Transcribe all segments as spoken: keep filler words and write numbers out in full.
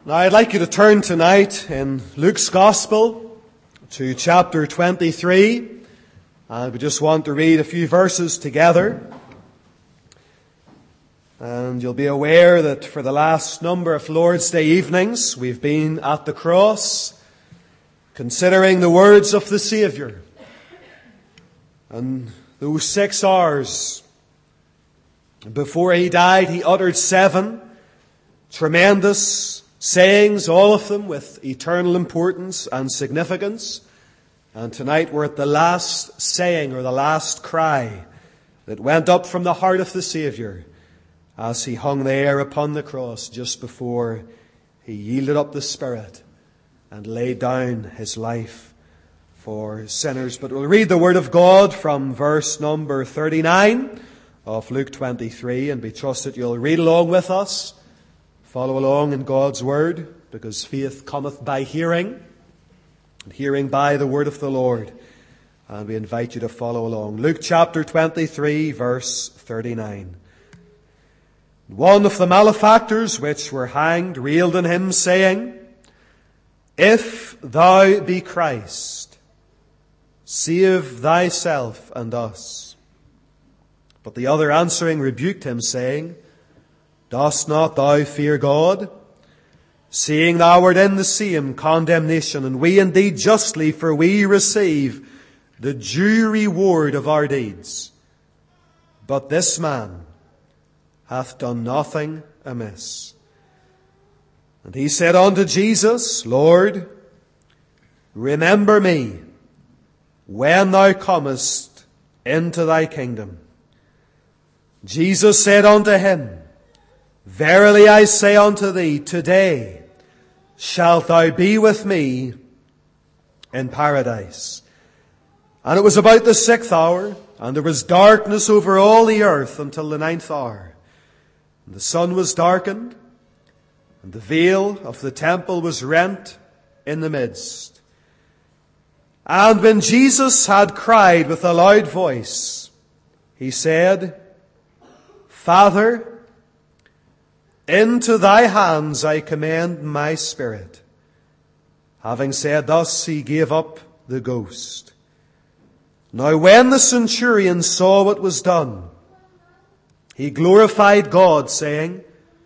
Now I'd like you to turn tonight in Luke's Gospel to chapter twenty-three, and we just want to read a few verses together. And you'll be aware that for the last number of Lord's Day evenings we've been at the cross considering the words of the Saviour. And those six hours before he died, he uttered seven tremendous sayings, all of them with eternal importance and significance. And tonight we're at the last saying, or the last cry, that went up from the heart of the Saviour as he hung there upon the cross just before he yielded up the Spirit and laid down his life for sinners. But we'll read the Word of God from verse number thirty-nine of Luke twenty-three, and we trust that you'll read along with us. Follow along in God's Word, because faith cometh by hearing, and hearing by the Word of the Lord. And we invite you to follow along. Luke chapter twenty-three, verse thirty-nine. One of the malefactors which were hanged railed on him, saying, If thou be Christ, save thyself and us. But the other answering rebuked him, saying, Dost not thou fear God, seeing thou art in the same condemnation, and we indeed justly, for we receive the due reward of our deeds. But this man hath done nothing amiss. And he said unto Jesus, Lord, remember me when thou comest into thy kingdom. Jesus said unto him, Verily I say unto thee, today shalt thou be with me in paradise. And it was about the sixth hour, and there was darkness over all the earth until the ninth hour. And the sun was darkened, and the veil of the temple was rent in the midst. And when Jesus had cried with a loud voice, he said, Father, into thy hands I commend my spirit. Having said thus, he gave up the ghost. Now when the centurion saw what was done, he glorified God, saying,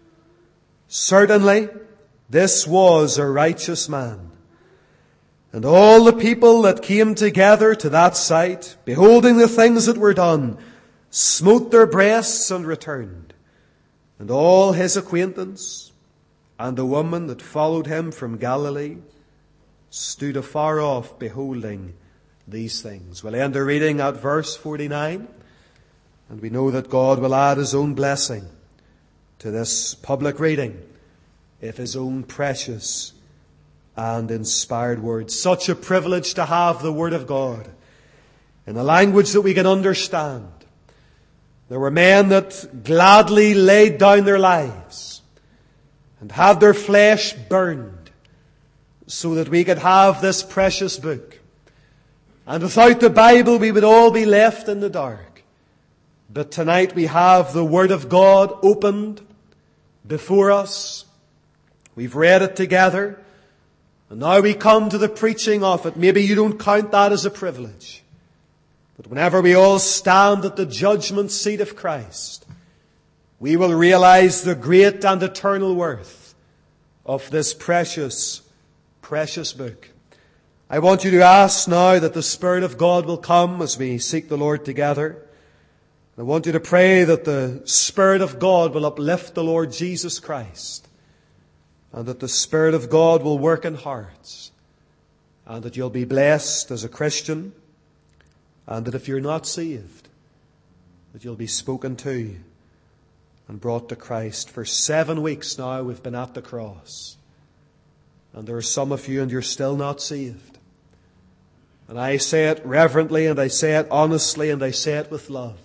Certainly this was a righteous man. And all the people that came together to that sight, beholding the things that were done, smote their breasts and returned. And all his acquaintance and the woman that followed him from Galilee stood afar off, beholding these things. We'll end our reading at verse forty-nine, and we know that God will add his own blessing to this public reading of his own precious and inspired words. Such a privilege to have the Word of God in a language that we can understand. There were men that gladly laid down their lives and had their flesh burned so that we could have this precious book. And without the Bible, we would all be left in the dark. But tonight we have the Word of God opened before us. We've read it together. And now we come to the preaching of it. Maybe you don't count that as a privilege. But whenever we all stand at the judgment seat of Christ, we will realize the great and eternal worth of this precious, precious book. I want you to ask now that the Spirit of God will come as we seek the Lord together. I want you to pray that the Spirit of God will uplift the Lord Jesus Christ, and that the Spirit of God will work in hearts, and that you'll be blessed as a Christian, and that if you're not saved, that you'll be spoken to and brought to Christ. For seven weeks now we've been at the cross, and there are some of you and you're still not saved. And I say it reverently, and I say it honestly, and I say it with love.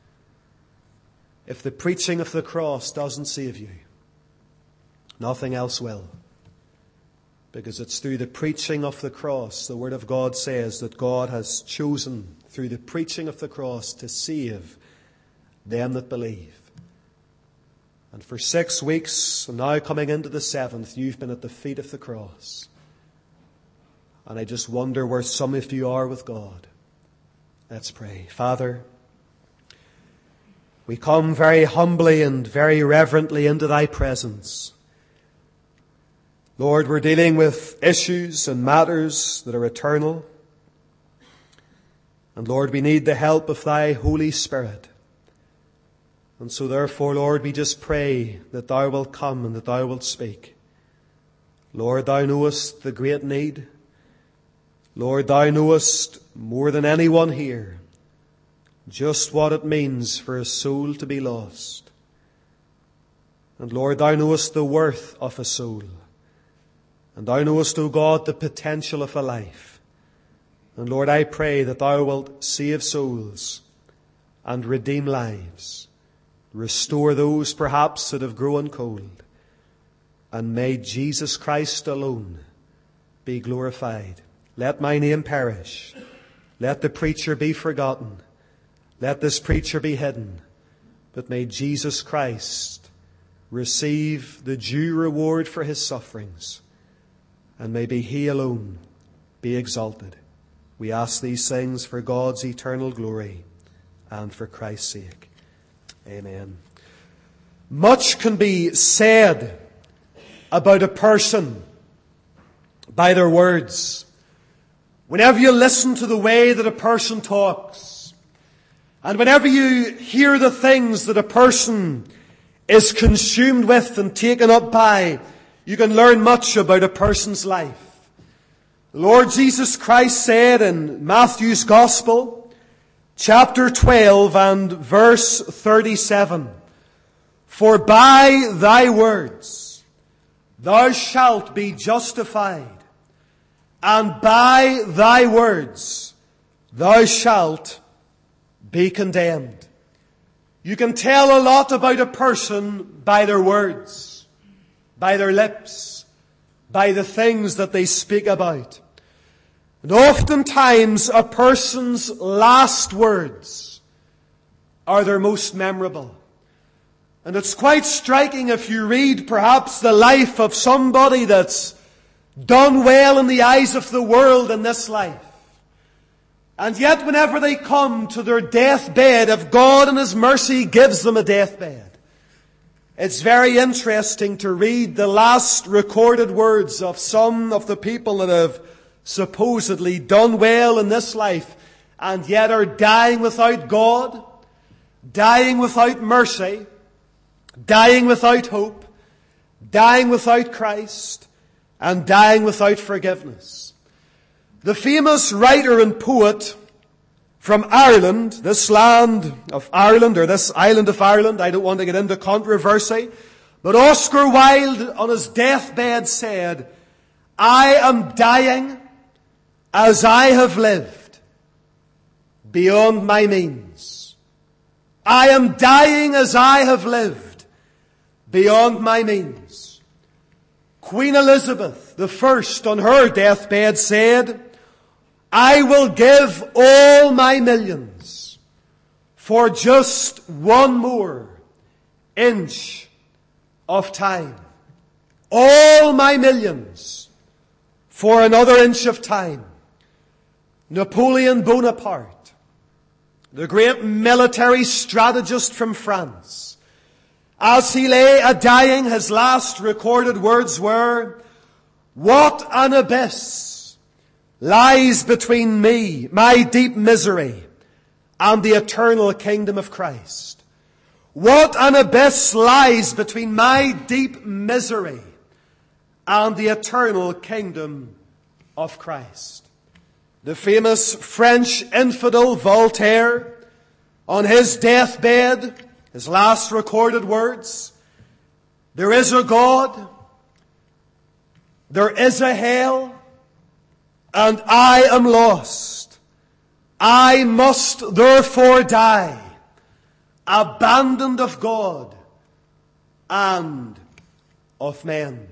If the preaching of the cross doesn't save you, nothing else will. Because it's through the preaching of the cross, the Word of God says, that God has chosen through the preaching of the cross to save them that believe. And for six weeks, and now coming into the seventh, you've been at the feet of the cross. And I just wonder where some of you are with God. Let's pray. Father, we come very humbly and very reverently into thy presence. Lord, we're dealing with issues and matters that are eternal. And Lord, we need the help of thy Holy Spirit. And so therefore, Lord, we just pray that thou wilt come and that thou wilt speak. Lord, thou knowest the great need. Lord, thou knowest more than anyone here just what it means for a soul to be lost. And Lord, thou knowest the worth of a soul. And thou knowest, O God, the potential of a life. And Lord, I pray that thou wilt save souls and redeem lives. Restore those perhaps that have grown cold. And may Jesus Christ alone be glorified. Let my name perish. Let the preacher be forgotten. Let this preacher be hidden. But may Jesus Christ receive the due reward for his sufferings. And may be he alone be exalted. We ask these things for God's eternal glory and for Christ's sake. Amen. Much can be said about a person by their words. Whenever you listen to the way that a person talks, and whenever you hear the things that a person is consumed with and taken up by, you can learn much about a person's life. The Lord Jesus Christ said in Matthew's Gospel, chapter twelve and verse thirty-seven, "For by thy words thou shalt be justified, and by thy words thou shalt be condemned." You can tell a lot about a person by their words, by their lips, by the things that they speak about. And oftentimes a person's last words are their most memorable. And it's quite striking if you read perhaps the life of somebody that's done well in the eyes of the world in this life. And yet whenever they come to their deathbed, if God in His mercy gives them a deathbed, it's very interesting to read the last recorded words of some of the people that have supposedly done well in this life and yet are dying without God, dying without mercy, dying without hope, dying without Christ, and dying without forgiveness. The famous writer and poet from Ireland, this land of Ireland, or this island of Ireland, I don't want to get into controversy, but Oscar Wilde on his deathbed said, "I am dying as I have lived, beyond my means. I am dying as I have lived, beyond my means." Queen Elizabeth the First on her deathbed said, "I will give all my millions for just one more inch of time. All my millions for another inch of time." Napoleon Bonaparte, the great military strategist from France, as he lay a-dying, his last recorded words were, "What an abyss lies between me, my deep misery, and the eternal kingdom of Christ. What an abyss lies between my deep misery and the eternal kingdom of Christ." The famous French infidel Voltaire, on his deathbed, his last recorded words, "There is a God, there is a hell, and I am lost. I must therefore die, abandoned of God and of men."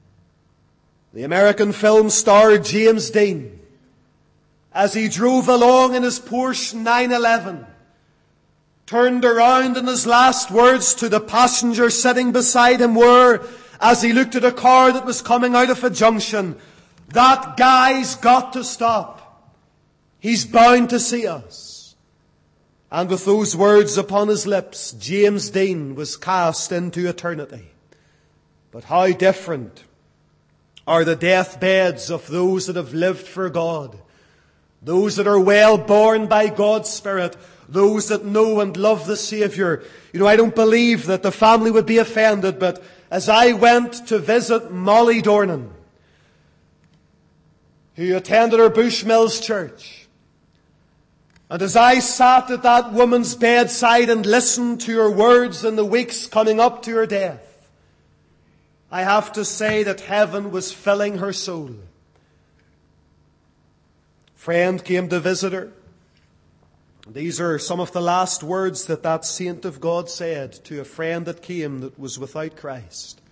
The American film star James Dean, as he drove along in his Porsche nine eleven turned around, and his last words to the passenger sitting beside him were, as he looked at a car that was coming out of a junction, "That guy's got to stop. He's bound to see us." And with those words upon his lips, James Dean was cast into eternity. But how different are the deathbeds of those that have lived for God, those that are well born by God's Spirit, those that know and love the Saviour. You know, I don't believe that the family would be offended, but as I went to visit Molly Dornan, who attended her Bushmills church, and as I sat at that woman's bedside and listened to her words in the weeks coming up to her death, I have to say that heaven was filling her soul. A friend came to visit her. These are some of the last words that that saint of God said to a friend that came that was without Christ.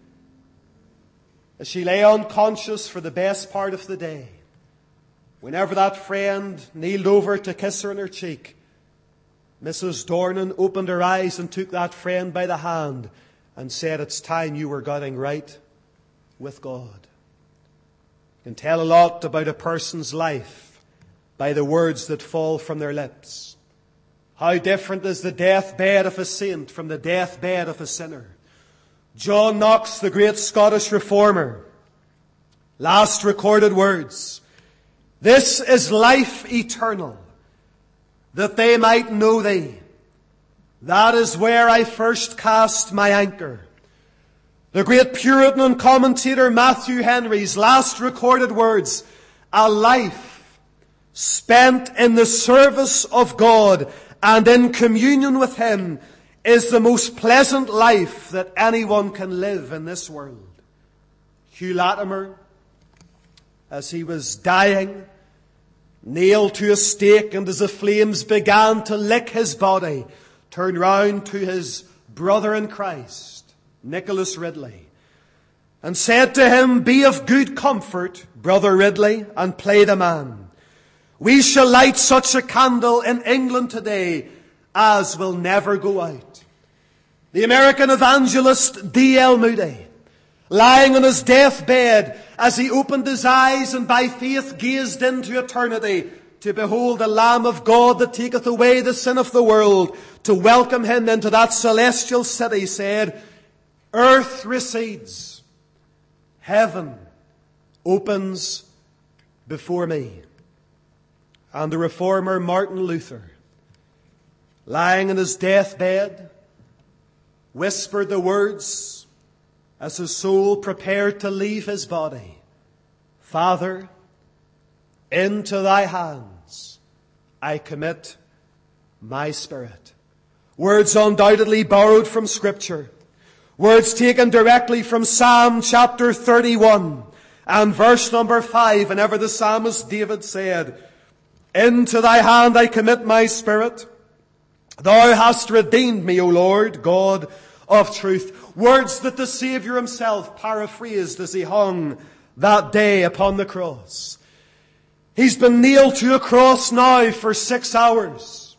As she lay unconscious for the best part of the day, whenever that friend kneeled over to kiss her on her cheek, Missus Dornan opened her eyes and took that friend by the hand and said, "It's time you were getting right with God." You can tell a lot about a person's life by the words that fall from their lips. How different is the deathbed of a saint from the deathbed of a sinner. John Knox, the great Scottish reformer, last recorded words, "This is life eternal, that they might know thee. That is where I first cast my anchor." The great Puritan and commentator Matthew Henry's last recorded words, "A life spent in the service of God and in communion with Him is the most pleasant life that anyone can live in this world." Hugh Latimer, as he was dying, nailed to a stake, and as the flames began to lick his body, turned round to his brother in Christ, Nicholas Ridley, and said to him, "Be of good comfort, Brother Ridley, and play the man. We shall light such a candle in England today as will never go out." The American evangelist D L Moody, lying on his deathbed, as he opened his eyes and by faith gazed into eternity to behold the Lamb of God that taketh away the sin of the world, to welcome him into that celestial city, said, "Earth recedes, heaven opens before me." And the reformer Martin Luther, lying in his deathbed, whispered the words as his soul prepared to leave his body, "Father, into thy hands I commit my spirit." Words undoubtedly borrowed from Scripture. Words taken directly from Psalm chapter thirty-one and verse number five, whenever the psalmist David said, "Into thy hand I commit my spirit. Thou hast redeemed me, O Lord, God of truth." Words that the Saviour himself paraphrased as he hung that day upon the cross. He's been nailed to a cross now for six hours.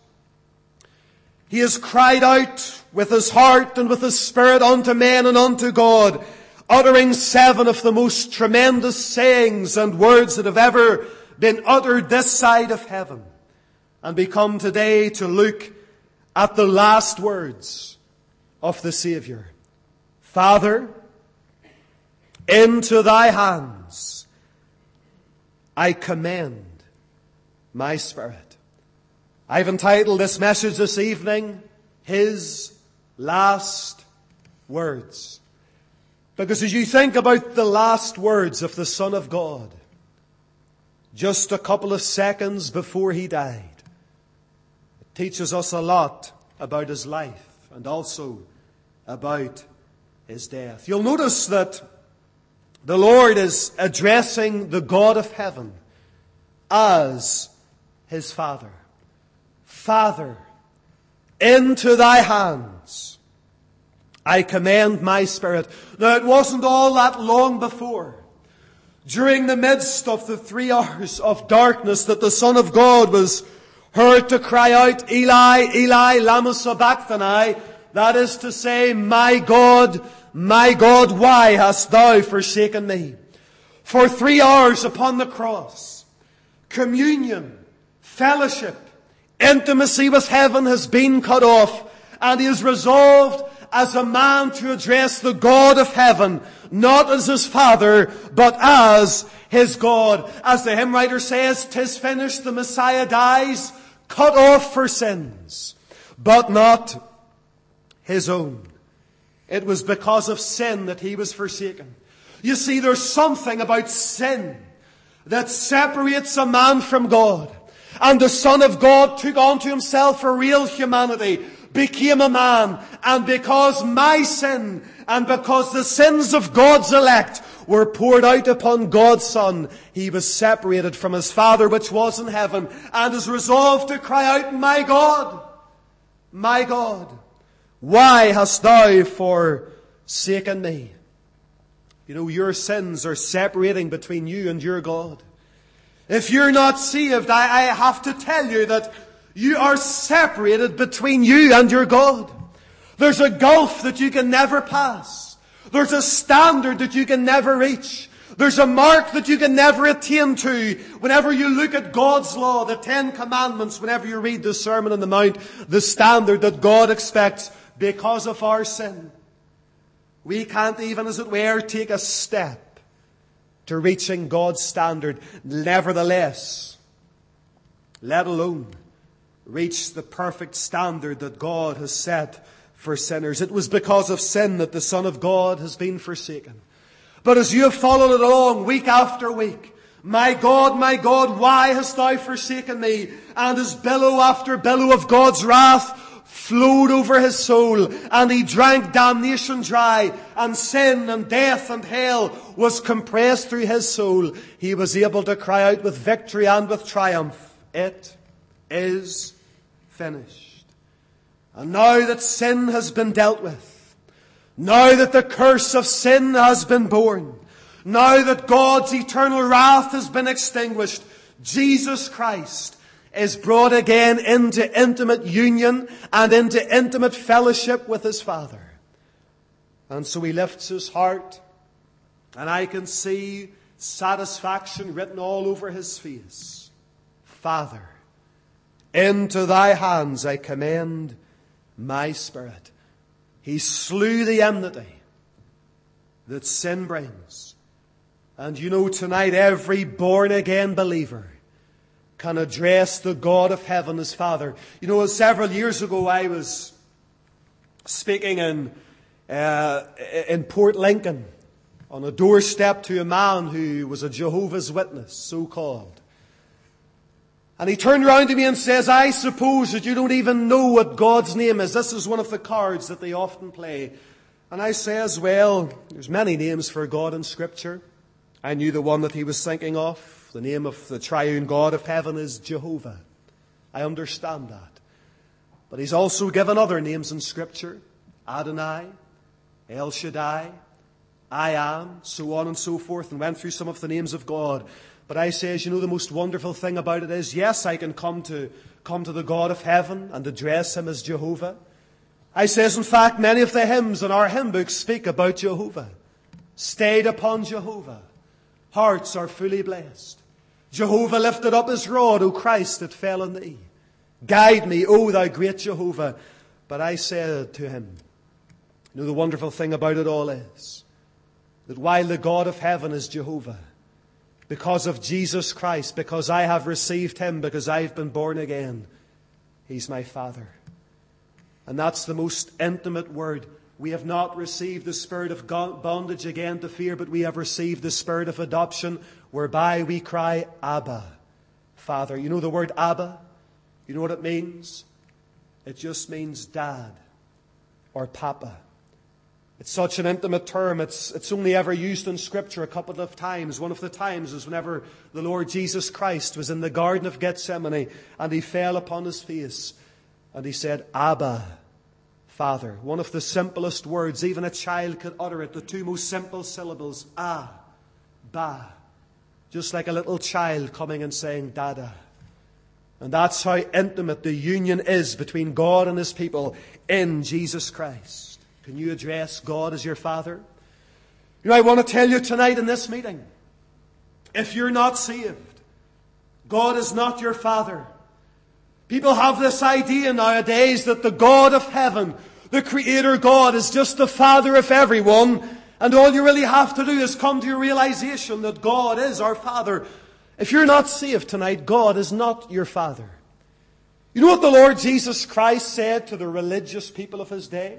He has cried out with his heart and with his spirit unto men and unto God, uttering seven of the most tremendous sayings and words that have ever been uttered this side of heaven. And we come today to look at the last words of the Saviour. "Father, into thy hands I commend my spirit." I've entitled this message this evening, "His Last Words." Because as you think about the last words of the Son of God, just a couple of seconds before he died, it teaches us a lot about his life and also about his death. You'll notice that the Lord is addressing the God of heaven as his Father. "Father, into thy hands I commend my spirit." Now, it wasn't all that long before, during the midst of the three hours of darkness, that the Son of God was heard to cry out, Eli, Eli, lama sabachthani, that is to say, my God, my God, why hast thou forsaken me? For three hours upon the cross, communion, fellowship, intimacy with heaven has been cut off, and he is resolved as a man to address the God of heaven, not as his Father, but as his God. As the hymn writer says, "'Tis finished, the Messiah dies, cut off for sins, but not his own." It was because of sin that he was forsaken. You see, there's something about sin that separates a man from God. And the Son of God took onto himself a real humanity, became a man, and because my sin and because the sins of God's elect were poured out upon God's Son, he was separated from his Father which was in heaven, and is resolved to cry out, "My God, my God, why hast thou forsaken me?" You know, your sins are separating between you and your God. If you're not saved, I, I have to tell you that you are separated between you and your God. There's a gulf that you can never pass. There's a standard that you can never reach. There's a mark that you can never attain to. Whenever you look at God's law, the Ten Commandments, whenever you read the Sermon on the Mount, the standard that God expects because of our sin, we can't even, as it were, take a step to reaching God's standard. Nevertheless, let alone reach the perfect standard that God has set for sinners. It was because of sin that the Son of God has been forsaken. But as you have followed it along week after week, "My God, my God, why hast thou forsaken me?" And as billow after billow of God's wrath flowed over his soul, and he drank damnation dry, and sin and death and hell was compressed through his soul, he was able to cry out with victory and with triumph, "It is finished." And now that sin has been dealt with, now that the curse of sin has been borne, now that God's eternal wrath has been extinguished, Jesus Christ is brought again into intimate union and into intimate fellowship with his Father. And so he lifts his heart, and I can see satisfaction written all over his face. "Father, into thy hands I commend my spirit." He slew the enmity that sin brings. And you know, tonight every born-again believer can address the God of heaven as Father. You know, several years ago I was speaking in, uh, in Port Lincoln on a doorstep to a man who was a Jehovah's Witness, so-called. And he turned around to me and says, "I suppose that you don't even know what God's name is." This is one of the cards that they often play. And I says, "Well, there's many names for God in Scripture." I knew the one that he was thinking of. The name of the triune God of heaven is Jehovah. I understand that. But he's also given other names in Scripture. Adonai, El Shaddai, I Am, so on and so forth, and went through some of the names of God. But I says, you know, the most wonderful thing about it is, yes, I can come to, come to the God of heaven and address him as Jehovah. I says, in fact, many of the hymns in our hymn books speak about Jehovah. Stayed upon Jehovah, hearts are fully blessed. Jehovah lifted up his rod, O Christ, that fell on thee. Guide me, O thou great Jehovah. But I said to him, you know, the wonderful thing about it all is that while the God of heaven is Jehovah, because of Jesus Christ, because I have received him, because I've been born again, he's my Father. And that's the most intimate word. We have not received the spirit of bondage again to fear, but we have received the spirit of adoption, whereby we cry, Abba, Father. You know the word Abba? You know what it means? It just means dad or papa. It's such an intimate term. It's, it's only ever used in Scripture a couple of times. One of the times is whenever the Lord Jesus Christ was in the Garden of Gethsemane and he fell upon his face and he said, Abba, Father. One of the simplest words, even a child could utter it. The two most simple syllables, ah, ba. Just like a little child coming and saying, Dada. And that's how intimate the union is between God and His people in Jesus Christ. Can you address God as your Father? You know, I want to tell you tonight in this meeting, if you're not saved, God is not your Father. People have this idea nowadays that the God of heaven, the Creator God, is just the Father of everyone, and all you really have to do is come to your realization that God is our Father. If you're not saved tonight, God is not your Father. You know what the Lord Jesus Christ said to the religious people of His day?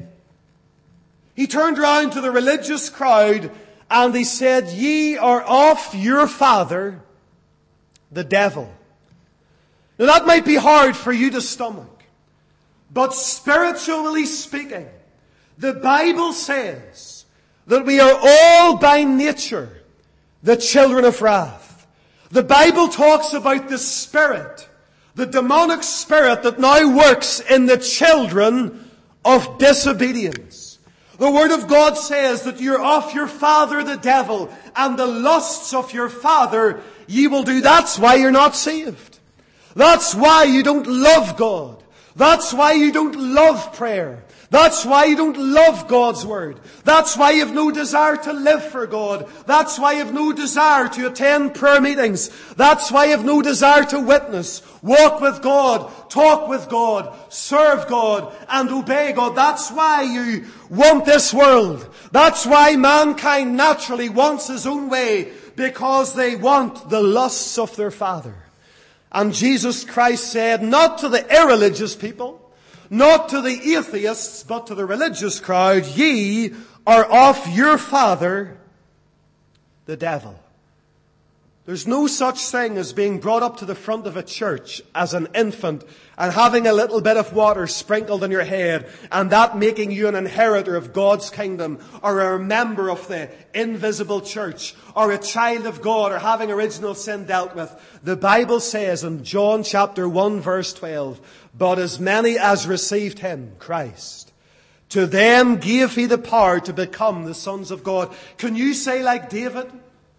He turned around to the religious crowd and He said, "Ye are of your father, the devil." Now that might be hard for you to stomach, but spiritually speaking, the Bible says that we are all by nature the children of wrath. The Bible talks about the spirit, the demonic spirit that now works in the children of disobedience. The Word of God says that you're of your father the devil, and the lusts of your father ye will do. That's why you're not saved. That's why you don't love God. That's why you don't love prayer. That's why you don't love God's Word. That's why you have no desire to live for God. That's why you have no desire to attend prayer meetings. That's why you have no desire to witness, walk with God, talk with God, serve God, and obey God. That's why you want this world. That's why mankind naturally wants his own way, because they want the lusts of their father. And Jesus Christ said, not to the irreligious people, not to the atheists, but to the religious crowd, ye are of your father, the devil. There's no such thing as being brought up to the front of a church as an infant and having a little bit of water sprinkled on your head and that making you an inheritor of God's kingdom, or a member of the invisible church, or a child of God, or having original sin dealt with. The Bible says in John chapter one verse twelve, "But as many as received Him," Christ, "to them gave He the power to become the sons of God." Can you say like David?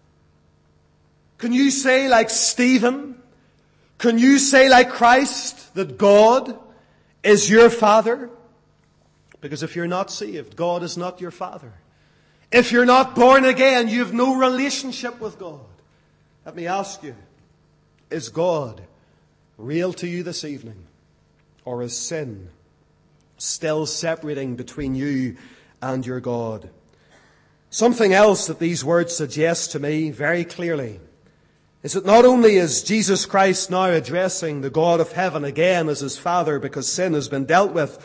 Can you say like Stephen? Can you say like Christ that God is your Father? Because if you're not saved, God is not your Father. If you're not born again, you have no relationship with God. Let me ask you, is God real to you this evening? Or is sin still separating between you and your God? Something else that these words suggest to me very clearly is that not only is Jesus Christ now addressing the God of heaven again as His Father because sin has been dealt with,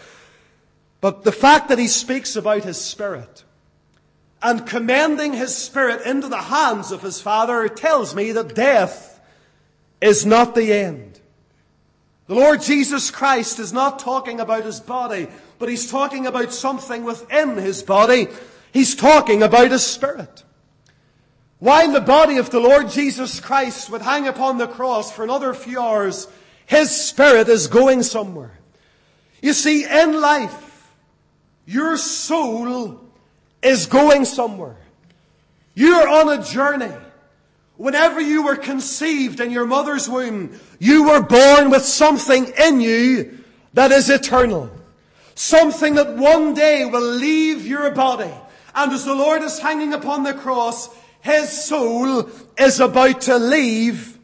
but the fact that He speaks about His Spirit and commending His Spirit into the hands of His Father tells me that death is not the end. The Lord Jesus Christ is not talking about His body, but He's talking about something within His body. He's talking about His Spirit. While the body of the Lord Jesus Christ would hang upon the cross for another few hours, His Spirit is going somewhere. You see, in life, your soul is going somewhere. You're on a journey. Whenever you were conceived in your mother's womb, you were born with something in you that is eternal. Something that one day will leave your body. And as the Lord is hanging upon the cross, His soul is about to leave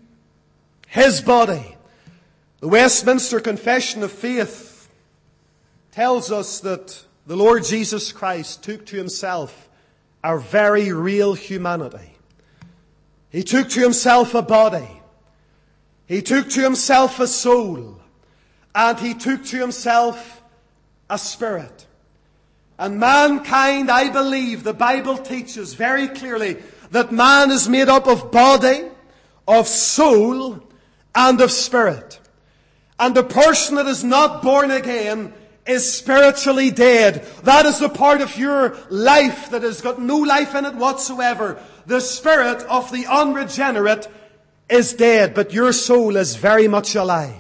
His body. The Westminster Confession of Faith tells us that the Lord Jesus Christ took to Himself our very real humanity. He took to Himself a body. He took to Himself a soul. And He took to Himself a spirit. And mankind, I believe, the Bible teaches very clearly that man is made up of body, of soul, and of spirit. And the person that is not born again is spiritually dead. That is the part of your life that has got no life in it whatsoever. The spirit of the unregenerate is dead, but your soul is very much alive.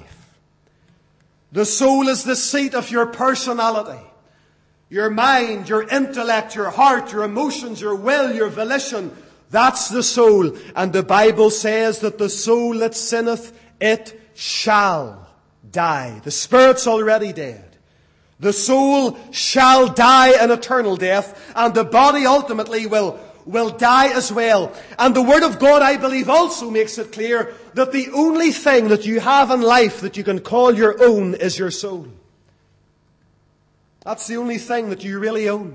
The soul is the seat of your personality. Your mind, your intellect, your heart, your emotions, your will, your volition. That's the soul. And the Bible says that the soul that sinneth, it shall die. The spirit's already dead. The soul shall die an eternal death, and the body ultimately will, will die as well. And the Word of God, I believe, also makes it clear that the only thing that you have in life that you can call your own is your soul. That's the only thing that you really own.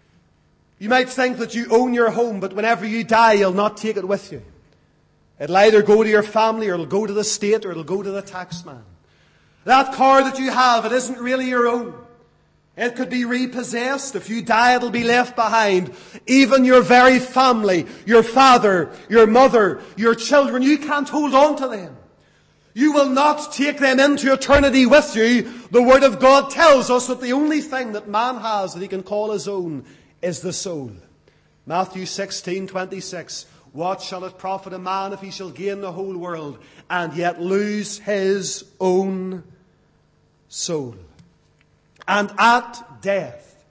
You might think that you own your home, but whenever you die, you'll not take it with you. It'll either go to your family, or it'll go to the state, or it'll go to the taxman. That car that you have, it isn't really your own. It could be repossessed. If you die, it'll be left behind. Even your very family, your father, your mother, your children, you can't hold on to them. You will not take them into eternity with you. The Word of God tells us that the only thing that man has that he can call his own is the soul. Matthew sixteen twenty-six. What shall it profit a man if he shall gain the whole world and yet lose his own soul? And at death,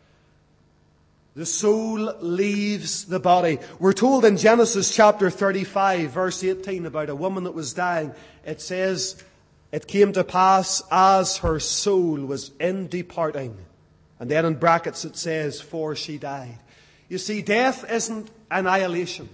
the soul leaves the body. We're told in Genesis chapter thirty-five, verse eighteen, about a woman that was dying. It says, it came to pass as her soul was in departing. And then in brackets it says, for she died. You see, death isn't annihilation.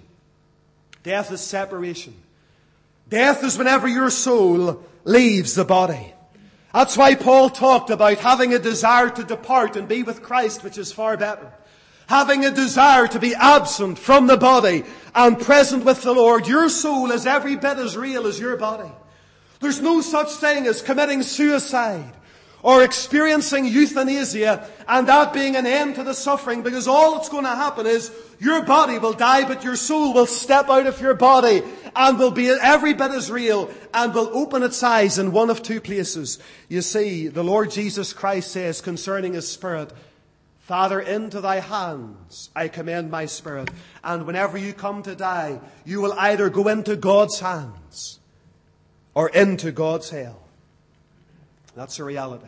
Death is separation. Death is whenever your soul leaves the body. That's why Paul talked about having a desire to depart and be with Christ, which is far better. Having a desire to be absent from the body and present with the Lord. Your soul is every bit as real as your body. There's no such thing as committing suicide or experiencing euthanasia and that being an end to the suffering, because all that's going to happen is your body will die, but your soul will step out of your body and will be every bit as real and will open its eyes in one of two places. You see, the Lord Jesus Christ says concerning His Spirit, Father, into thy hands I commend my spirit. And whenever you come to die, you will either go into God's hands or into God's hell. That's a reality.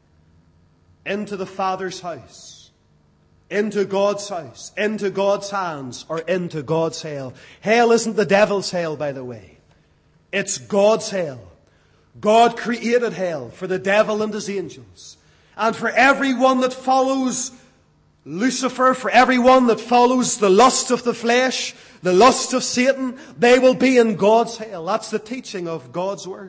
Into the Father's house, into God's house, into God's hands, or into God's hell. Hell isn't the devil's hell, by the way. It's God's hell. God created hell for the devil and his angels. And for everyone that follows Lucifer, for everyone that follows the lust of the flesh, the lust of Satan, they will be in God's hell. That's the teaching of God's Word.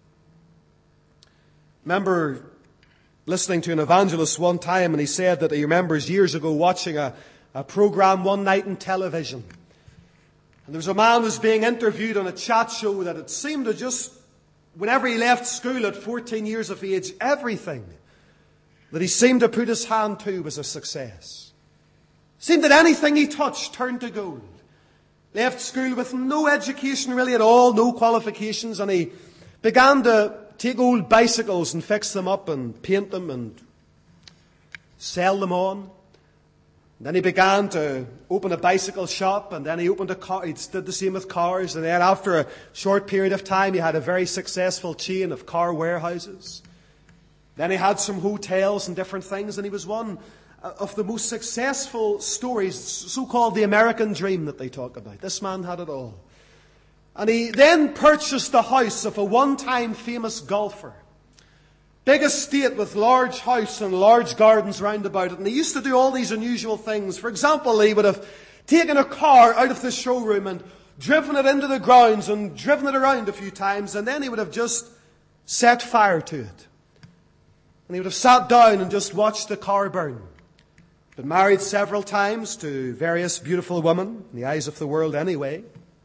Remember listening to an evangelist one time, and he said that he remembers years ago watching a, a program one night on television. And there was a man who was being interviewed on a chat show that it seemed to just, whenever he left school at fourteen years of age, everything that he seemed to put his hand to was a success. It seemed that anything he touched turned to gold. Left school with no education really at all, no qualifications, and he began to take old bicycles and fix them up and paint them and sell them on. And then he began to open a bicycle shop, and then he opened a car. He did the same with cars. And then after a short period of time, he had a very successful chain of car warehouses. Then he had some hotels and different things, and he was one of the most successful stories, so-called the American dream that they talk about. This man had it all. And he then purchased the house of a one-time famous golfer. Big estate with large house and large gardens round about it. And he used to do all these unusual things. For example, he would have taken a car out of the showroom and driven it into the grounds and driven it around a few times. And then he would have just set fire to it. And he would have sat down and just watched the car burn. Been married several times to various beautiful women, in the eyes of the world anyway.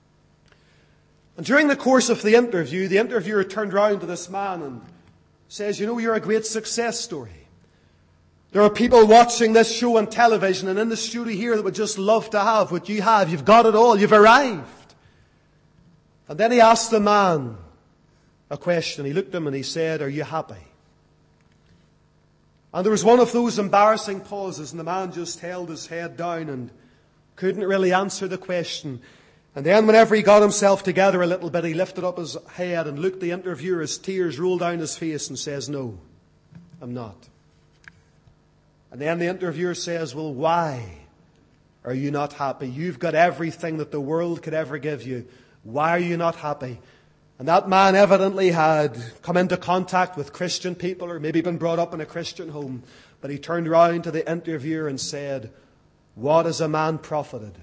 And during the course of the interview, the interviewer turned round to this man and says, you know, you're a great success story. There are people watching this show on television and in the studio here that would just love to have what you have. You've got it all. You've arrived. And then he asked the man a question. He looked at him and he said, are you happy? And there was one of those embarrassing pauses, and the man just held his head down and couldn't really answer the question. And then whenever he got himself together a little bit, he lifted up his head and looked the interviewer as tears rolled down his face and says, no, I'm not. And then the interviewer says, well, why are you not happy? You've got everything that the world could ever give you. Why are you not happy? And that man evidently had come into contact with Christian people or maybe been brought up in a Christian home. But he turned round to the interviewer and said, "What is a man profited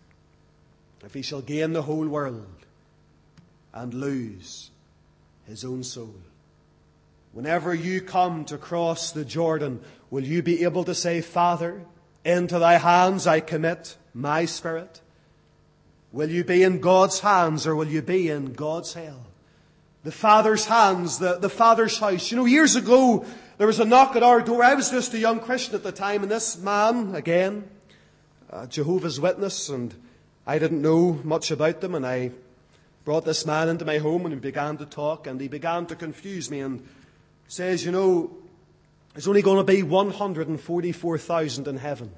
if he shall gain the whole world and lose his own soul?" Whenever you come to cross the Jordan, will you be able to say, "Father, into thy hands I commit my spirit"? Will you be in God's hands or will you be in God's hell? The Father's hands, the, the Father's house. You know, years ago, there was a knock at our door. I was just a young Christian at the time, and this man, again, a Jehovah's Witness, and I didn't know much about them, and I brought this man into my home and we began to talk, and he began to confuse me and says, "You know, there's only going to be one hundred forty-four thousand in heaven."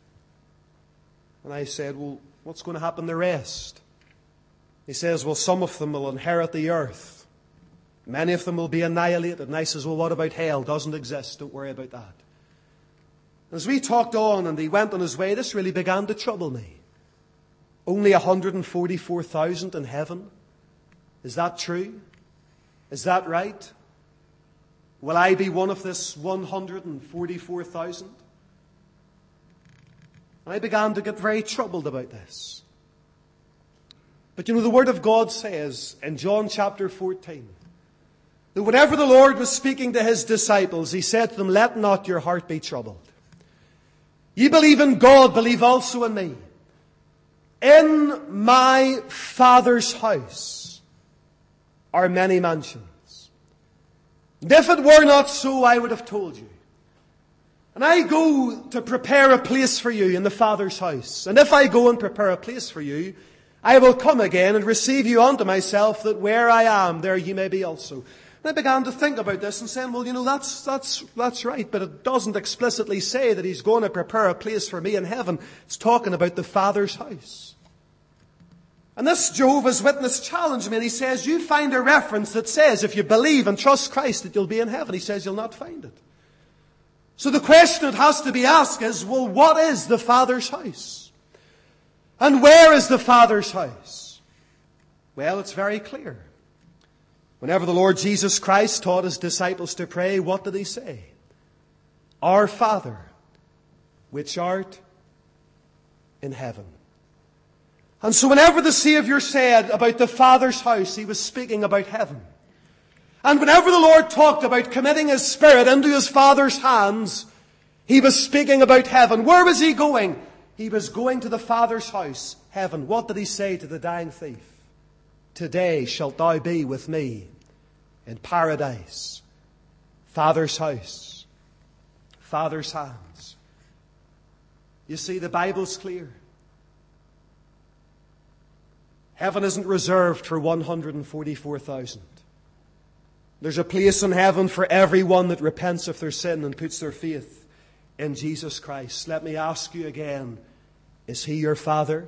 And I said, "Well, what's going to happen to the rest?" He says, "Well, some of them will inherit the earth. Many of them will be annihilated." And I says, "Well, what about hell? Doesn't exist. Don't worry about that." As we talked on and he went on his way, this really began to trouble me. Only one hundred forty-four thousand in heaven? Is that true? Is that right? Will I be one of this one hundred forty-four thousand? And I began to get very troubled about this. But you know, the Word of God says in John chapter fourteen, that whenever the Lord was speaking to His disciples, He said to them, "Let not your heart be troubled. Ye believe in God, believe also in me. In my Father's house are many mansions. And if it were not so, I would have told you. And I go to prepare a place for you in the Father's house. And if I go and prepare a place for you, I will come again and receive you unto myself, that where I am, there ye may be also." And I began to think about this and saying, well, you know, that's, that's, that's right, but it doesn't explicitly say that He's going to prepare a place for me in heaven. It's talking about the Father's house. And this Jehovah's Witness challenged me, and he says, "You find a reference that says if you believe and trust Christ that you'll be in heaven." He says, "You'll not find it." So the question that has to be asked is, well, what is the Father's house? And where is the Father's house? Well, it's very clear. Whenever the Lord Jesus Christ taught His disciples to pray, what did He say? "Our Father, which art in heaven." And so whenever the Savior said about the Father's house, He was speaking about heaven. And whenever the Lord talked about committing His Spirit into His Father's hands, He was speaking about heaven. Where was He going? He was going to the Father's house, heaven. What did He say to the dying thief? "Today shalt thou be with me in paradise." Father's house. Father's hands. You see, the Bible's clear. Heaven isn't reserved for one hundred forty-four thousand. There's a place in heaven for everyone that repents of their sin and puts their faith in Jesus Christ. Let me ask you again, is He your Father?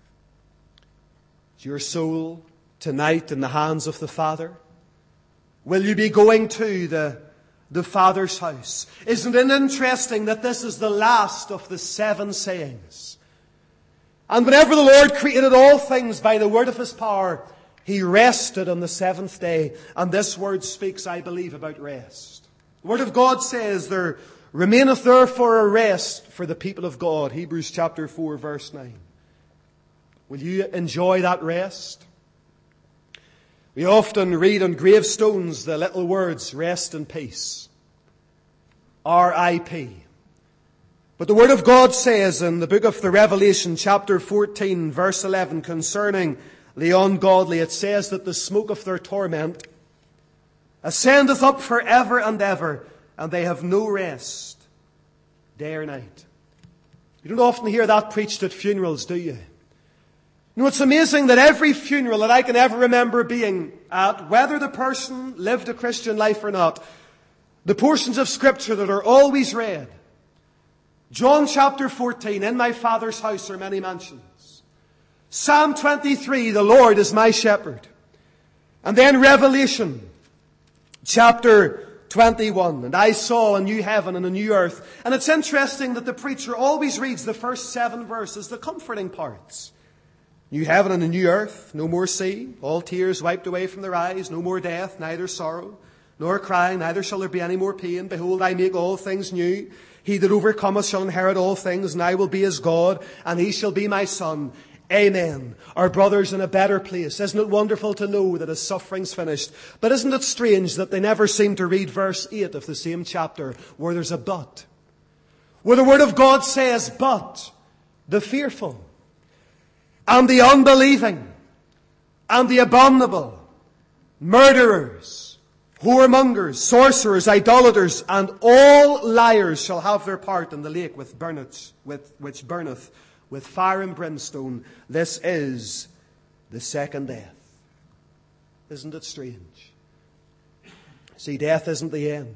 Is your soul tonight in the hands of the Father? Will you be going to the, the Father's house? Isn't it interesting that this is the last of the seven sayings? And whenever the Lord created all things by the word of His power, He rested on the seventh day. And this word speaks, I believe, about rest. The Word of God says, "There remaineth therefore a rest for the people of God." Hebrews chapter four, verse nine. Will you enjoy that rest? We often read on gravestones the little words, "Rest in peace." R I P But the Word of God says in the book of the Revelation, chapter fourteen, verse eleven, concerning the ungodly, it says that the smoke of their torment ascendeth up for ever and ever, and they have no rest, day or night. You don't often hear that preached at funerals, do you? You know, it's amazing that every funeral that I can ever remember being at, whether the person lived a Christian life or not, the portions of Scripture that are always read, John chapter fourteen, "In my Father's house are many mansions." Psalm twenty-three, "The Lord is my shepherd." And then Revelation chapter twenty-one, "And I saw a new heaven and a new earth." And it's interesting that the preacher always reads the first seven verses, the comforting parts. New heaven and a new earth, no more sea, all tears wiped away from their eyes, no more death, neither sorrow, nor crying, neither shall there be any more pain. Behold, I make all things new. He that overcometh shall inherit all things, and I will be his God, and he shall be my son. Amen. Our brother's in a better place. Isn't it wonderful to know that his suffering's finished? But isn't it strange that they never seem to read verse eight of the same chapter, where there's a but? Where the Word of God says, but the fearful, and the unbelieving, and the abominable, murderers, whoremongers, sorcerers, idolaters, and all liars shall have their part in the lake with burneth, with, which burneth with fire and brimstone. This is the second death. Isn't it strange? See, death isn't the end.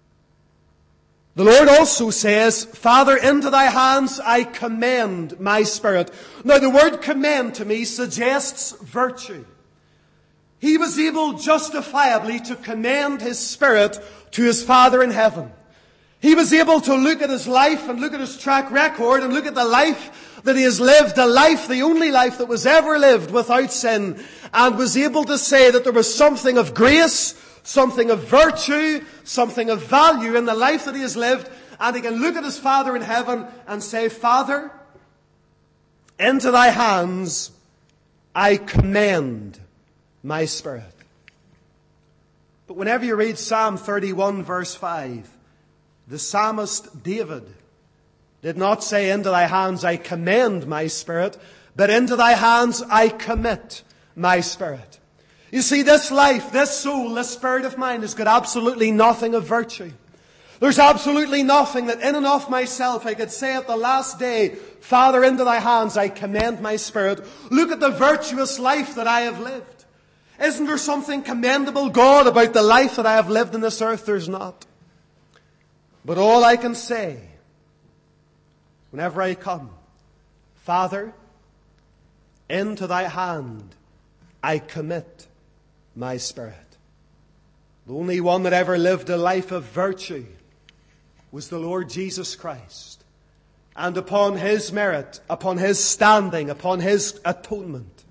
The Lord also says, Father, into thy hands I commend my spirit. Now the word commend to me suggests virtue. He was able justifiably to commend his spirit to his Father in heaven. He was able to look at his life and look at his track record and look at the life that he has lived, a life, the only life that was ever lived without sin, and was able to say that there was something of grace, something of virtue, something of value in the life that he has lived. And he can look at his Father in heaven and say, Father, into thy hands I commend my spirit. But whenever you read Psalm thirty-one verse five, the psalmist David did not say, into thy hands I commend my spirit, but into thy hands I commit my spirit. You see, this life, this soul, this spirit of mine has got absolutely nothing of virtue. There's absolutely nothing that in and of myself I could say at the last day, Father, into thy hands I commend my spirit. Look at the virtuous life that I have lived. Isn't there something commendable, God, about the life that I have lived in this earth? There's not. But all I can say, whenever I come, Father, into thy hand I commit my spirit. The only one that ever lived a life of virtue was the Lord Jesus Christ. And upon his merit, upon his standing, upon his atonement,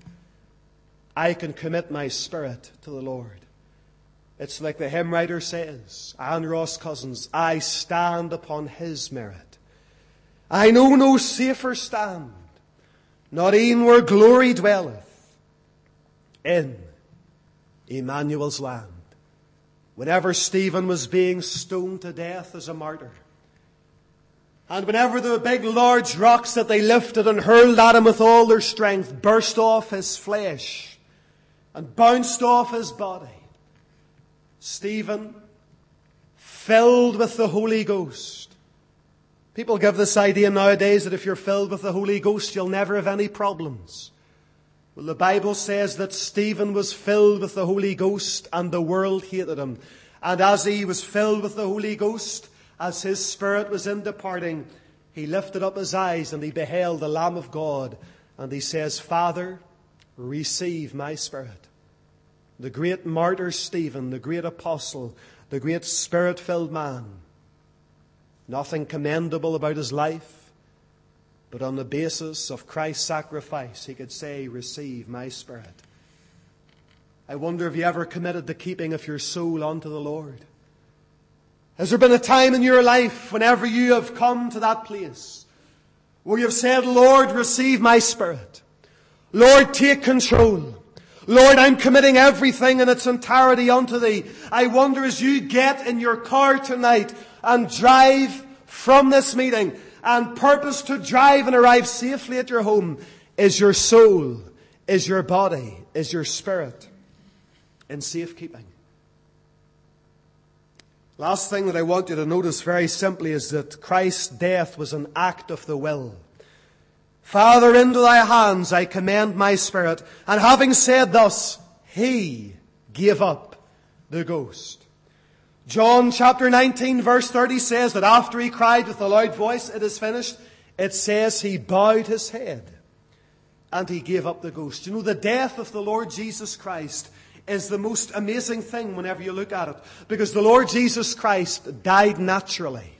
I can commit my spirit to the Lord. It's like the hymn writer says, Anne Ross Cousins, I stand upon his merit. I know no safer stand, not e'en where glory dwelleth, in Emmanuel's land. Whenever Stephen was being stoned to death as a martyr, and whenever the big large rocks that they lifted and hurled at him with all their strength burst off his flesh and bounced off his body, Stephen, filled with the Holy Ghost. People give this idea nowadays that if you're filled with the Holy Ghost, you'll never have any problems. Well, the Bible says that Stephen was filled with the Holy Ghost and the world hated him. And as he was filled with the Holy Ghost, as his spirit was in departing, he lifted up his eyes and he beheld the Lamb of God. And he says, Father, receive my spirit. The great martyr Stephen, the great apostle, the great spirit-filled man. Nothing commendable about his life, but on the basis of Christ's sacrifice, he could say, receive my spirit. I wonder if you ever committed the keeping of your soul unto the Lord. Has there been a time in your life whenever you have come to that place where you've said, Lord, receive my spirit. Lord, take control. Lord, I'm committing everything in its entirety unto thee. I wonder as you get in your car tonight and drive from this meeting and purpose to drive and arrive safely at your home, is your soul, is your body, is your spirit in safekeeping? Last thing that I want you to notice very simply is that Christ's death was an act of the will. Father, into thy hands I commend my spirit. And having said thus, he gave up the ghost. John chapter nineteen verse thirty says that after he cried with a loud voice, it is finished, it says he bowed his head and he gave up the ghost. You know, the death of the Lord Jesus Christ is the most amazing thing whenever you look at it. Because the Lord Jesus Christ died naturally.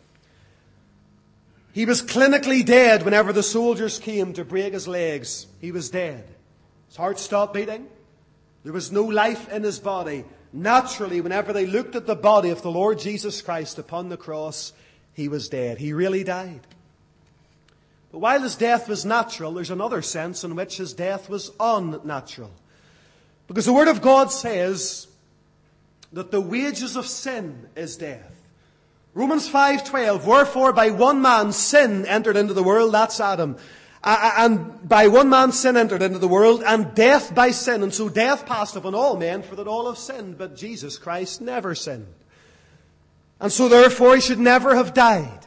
He was clinically dead whenever the soldiers came to break his legs. He was dead. His heart stopped beating. There was no life in his body. Naturally, whenever they looked at the body of the Lord Jesus Christ upon the cross, he was dead. He really died. But while his death was natural, there's another sense in which his death was unnatural. Because the Word of God says that the wages of sin is death. Romans five twelve, wherefore by one man sin entered into the world, that's Adam. And by one man sin entered into the world, and death by sin. And so death passed upon all men, for that all have sinned. But Jesus Christ never sinned. And so therefore he should never have died.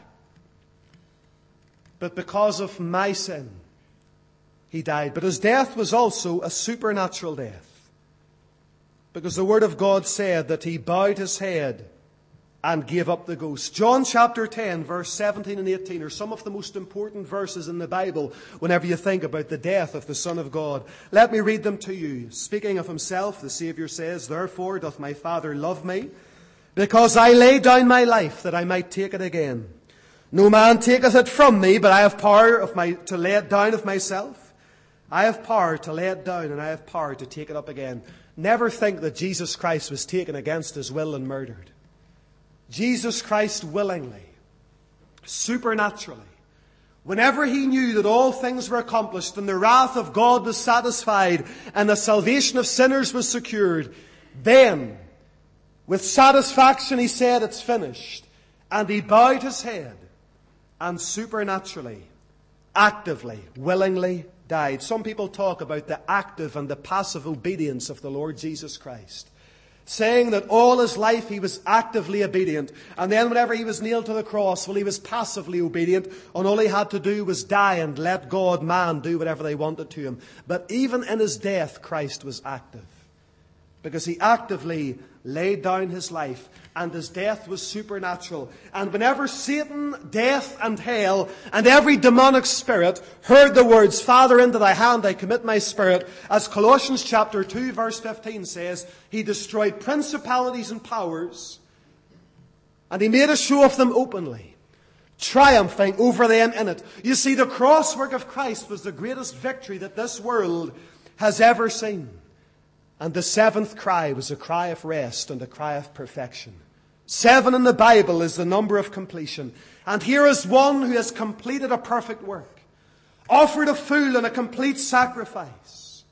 But because of my sin, he died. But his death was also a supernatural death. Because the Word of God said that he bowed his head and gave up the ghost. John chapter ten, verse seventeen and eighteen are some of the most important verses in the Bible whenever you think about the death of the Son of God. Let me read them to you. Speaking of himself, the Saviour says, therefore doth my Father love me, because I lay down my life that I might take it again. No man taketh it from me, but I have power of my, to lay it down of myself. I have power to lay it down, and I have power to take it up again. Never think that Jesus Christ was taken against his will and murdered. Jesus Christ willingly, supernaturally, whenever he knew that all things were accomplished and the wrath of God was satisfied and the salvation of sinners was secured, then, with satisfaction, he said, it's finished. And he bowed his head and supernaturally, actively, willingly died. Some people talk about the active and the passive obedience of the Lord Jesus Christ, saying that all his life he was actively obedient. And then whenever he was nailed to the cross, well, he was passively obedient. And all he had to do was die and let God, man, do whatever they wanted to him. But even in his death, Christ was active. Because he actively laid down his life. And his death was supernatural. And whenever Satan, death, and hell, and every demonic spirit heard the words, Father, into thy hand I commit my spirit, as Colossians chapter two verse fifteen says, he destroyed principalities and powers, and he made a show of them openly, triumphing over them in it. You see, the cross work of Christ was the greatest victory that this world has ever seen. And the seventh cry was a cry of rest and a cry of perfection. Seven in the Bible is the number of completion. And here is one who has completed a perfect work, offered a full and a complete sacrifice,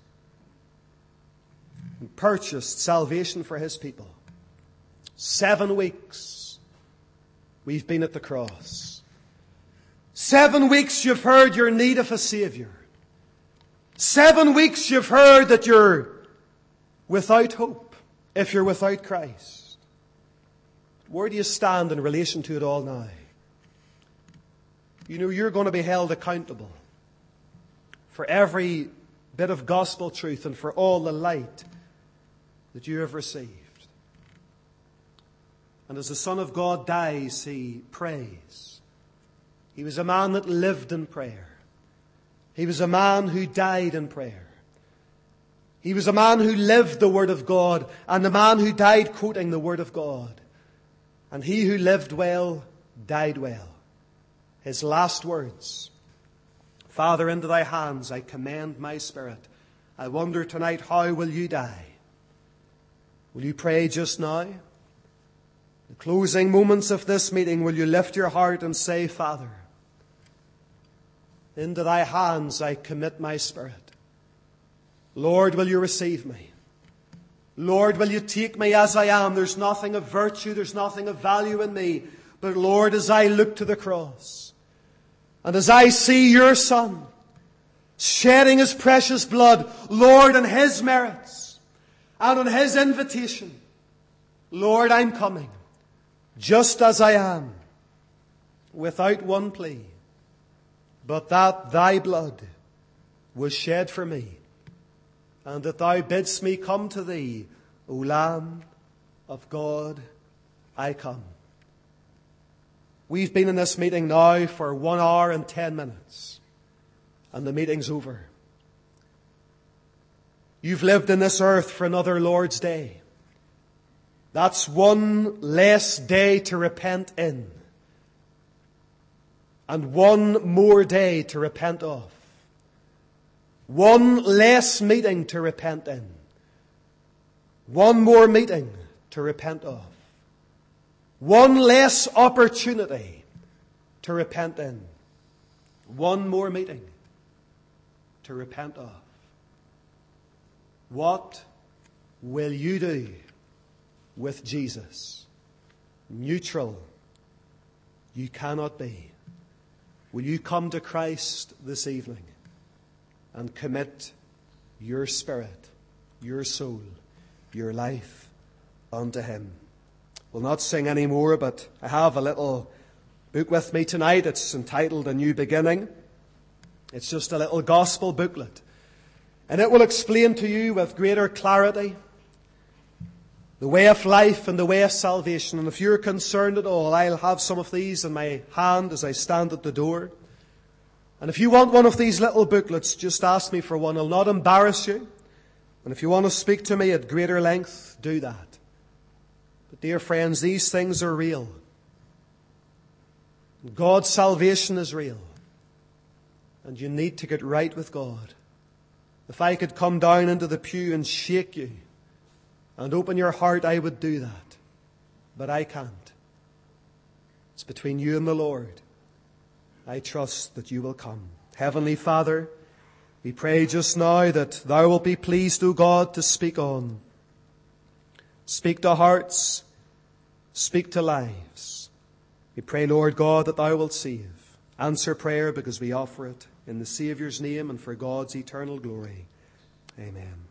and purchased salvation for his people. Seven weeks we've been at the cross. Seven weeks you've heard your need of a Savior. Seven weeks you've heard that you're without hope if you're without Christ. Where do you stand in relation to it all now? You know, you're going to be held accountable for every bit of gospel truth and for all the light that you have received. And as the Son of God dies, he prays. He was a man that lived in prayer. He was a man who died in prayer. He was a man who lived the Word of God and a man who died quoting the Word of God. And he who lived well, died well. His last words, Father, into thy hands I commend my spirit. I wonder tonight, how will you die? Will you pray just now? In the closing moments of this meeting, will you lift your heart and say, Father, into thy hands I commit my spirit. Lord, will you receive me? Lord, will you take me as I am? There's nothing of virtue, there's nothing of value in me. But Lord, as I look to the cross, and as I see your Son shedding his precious blood, Lord, on his merits and on his invitation, Lord, I'm coming just as I am, without one plea, but that thy blood was shed for me, and that thou bidst me come to thee, O Lamb of God, I come. We've been in this meeting now for one hour and ten minutes, and the meeting's over. You've lived in this earth for another Lord's Day. That's one less day to repent in, and one more day to repent of. One less meeting to repent in. One more meeting to repent of. One less opportunity to repent in. One more meeting to repent of. What will you do with Jesus? Neutral you cannot be. Will you come to Christ this evening and commit your spirit, your soul, your life unto Him? We'll not sing any more, but I have a little book with me tonight. It's entitled A New Beginning. It's just a little gospel booklet. And it will explain to you with greater clarity the way of life and the way of salvation. And if you're concerned at all, I'll have some of these in my hand as I stand at the door. And if you want one of these little booklets, just ask me for one. I'll not embarrass you. And if you want to speak to me at greater length, do that. But dear friends, these things are real. God's salvation is real. And you need to get right with God. If I could come down into the pew and shake you and open your heart, I would do that. But I can't. It's between you and the Lord. I trust that you will come. Heavenly Father, we pray just now that Thou wilt be pleased, O God, to speak on. Speak to hearts. Speak to lives. We pray, Lord God, that Thou wilt save. Answer prayer because we offer it in the Saviour's name and for God's eternal glory. Amen.